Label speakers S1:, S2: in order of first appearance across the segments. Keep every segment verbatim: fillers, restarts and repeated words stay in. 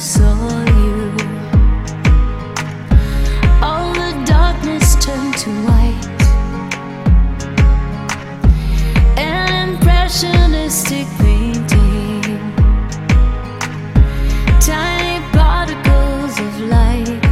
S1: saw you, all the darkness turned to white. An impressionistic painting, tiny particles of light.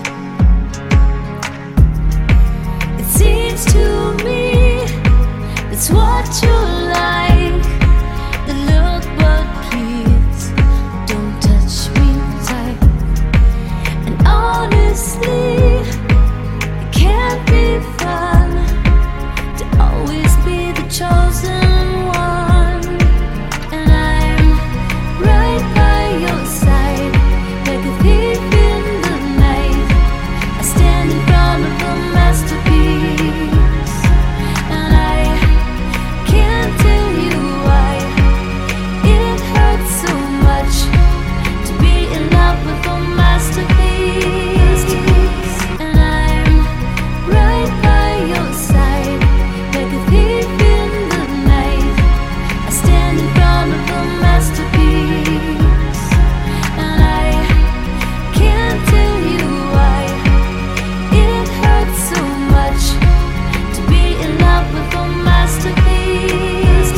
S1: It seems to me that's what you like. The look, but please don't touch me tight. And honestly, it can't be fun to always be the chosen one. And I'm right by your side, like a thief in the night. I stand in front of a masterpiece, and I can't tell you why it hurts so much to be in love with a masterpiece. And I'm right by your side, like a thief in the night. I stand in front of a masterpiece, and I can't tell you why it hurts so much to be in love with a masterpiece.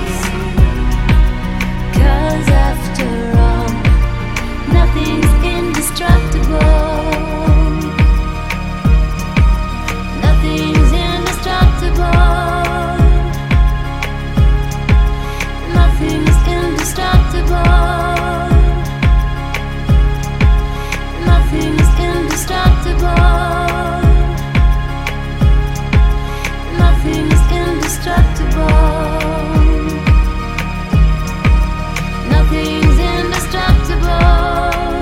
S1: 'Cause after all, nothing's indestructible. Nothing's indestructible. Nothing's indestructible. Nothing's indestructible. Nothing's indestructible. Nothing's indestructible.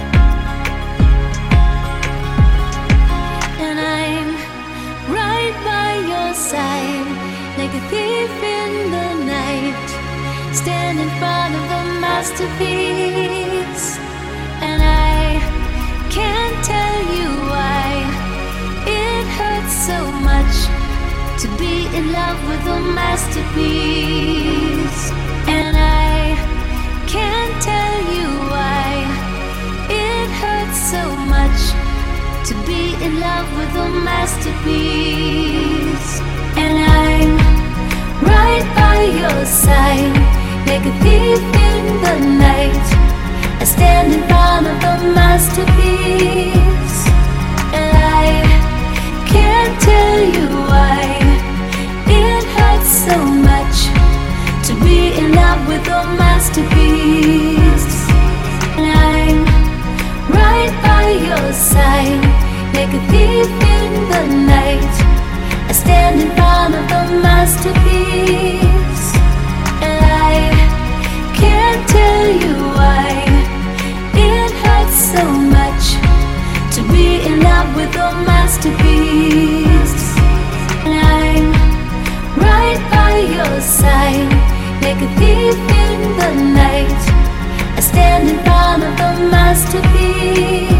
S1: And I'm right by your side, like a thief in the night. Stand in front of the masterpiece, and I can't tell you why it hurts so much to be in love with a masterpiece. And I can't tell you why it hurts so much to be in love with a masterpiece. And I'm right by your side, like a thief in the night. I stand in front of a masterpiece, and I can't tell you why it hurts so much to be in love with a masterpiece. And I'm right by your side, like a thief in the night. I stand in front of a masterpiece, and I can't tell you why it hurts so much to be in love with a masterpiece. And I'm right by your side, like a thief in the night. I stand in front of a masterpiece.